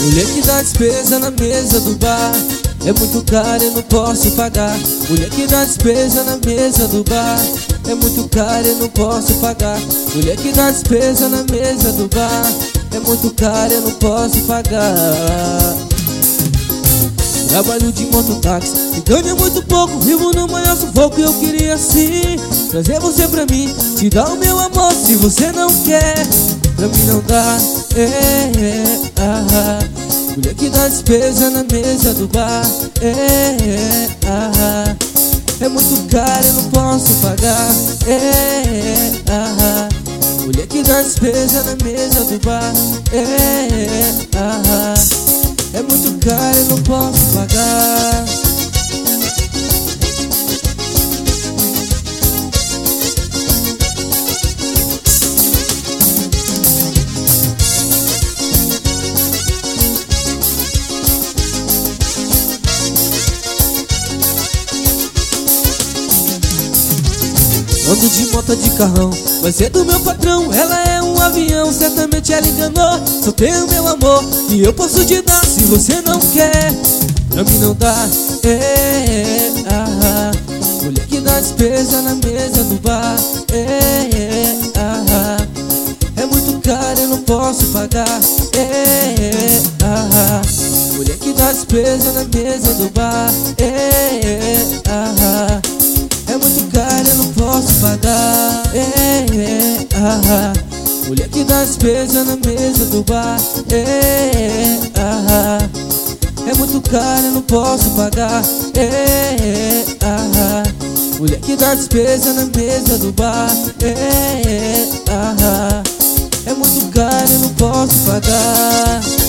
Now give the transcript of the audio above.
Mulher que dá despesa na mesa do bar, é muito caro e não posso pagar. Mulher que dá despesa na mesa do bar, é muito caro e não posso pagar. Mulher que dá despesa na mesa do bar, é muito caro e não posso pagar. Trabalho de mototáxi e ganho muito pouco, vivo no maior sufoco. E eu queria sim trazer você pra mim, te dar o meu amor. Se você não quer, pra mim não dá. Mulher que dá despesa na mesa do bar, é muito caro e não posso pagar. Mulher que dá despesa na mesa do bar, é muito caro e não posso pagar. Ando de moto de carrão, vai ser do meu patrão. Ela é um avião, certamente ela enganou. Só tenho meu amor e eu posso te dar. Se você não quer, pra mim não dá. Mulher que dá despesa na mesa do bar, é muito caro, eu não posso pagar. Mulher que dá despesa na mesa do bar, é muito caro, eu não posso pagar. Mulher que dá despesa na mesa do bar, é muito caro, eu não posso pagar. Mulher que dá despesa na mesa do bar, é muito caro, eu não posso pagar.